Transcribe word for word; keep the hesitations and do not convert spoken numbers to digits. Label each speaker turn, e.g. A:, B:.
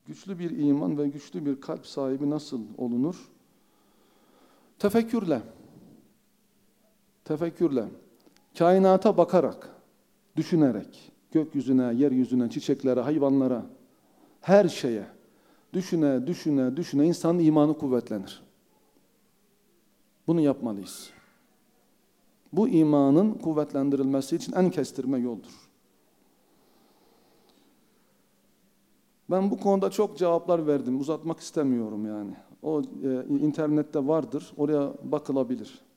A: Güçlü bir iman ve güçlü bir kalp sahibi nasıl olunur? Tefekkürle. Tefekkürle. Kainata bakarak, düşünerek, gökyüzüne, yeryüzüne, çiçeklere, hayvanlara, her şeye düşüne, düşüne, düşüne insanın imanı kuvvetlenir. Bunu yapmalıyız. Bu imanın kuvvetlendirilmesi için en kestirme yoldur. Ben bu konuda çok cevaplar verdim. Uzatmak istemiyorum yani. O e, internette vardır. Oraya bakılabilir.